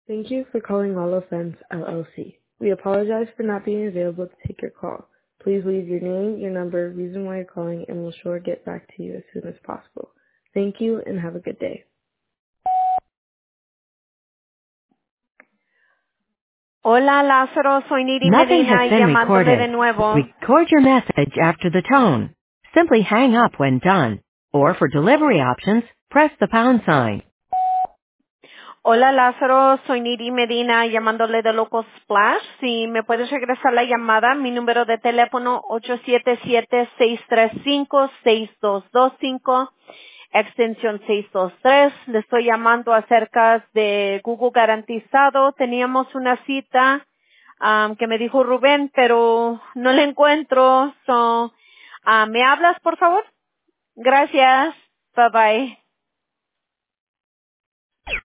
Thank you for calling Lalo Fence LLC. We apologize for not being available to take your call. Please leave your name, your number, reason why you're calling, and we'll sure get back to you as soon as possible. Thank you and have a good day. Hola, Lázaro, soy Niri Nothing has Medina been llamándole de recorded. nuevo. Record your message after the tone. Simply hang up when done. Or for delivery options, press the pound sign. Hola, Lázaro, soy Niri Medina llamándole de Loco Splash. Si me puedes regresar la llamada, mi número de teléfono 877-635-6225, extensión 623. Le estoy llamando acerca de Google Garantizado. Teníamos una cita que me dijo Rubén, pero no la encuentro. ¿Me hablas, por favor? Gracias. Bye bye.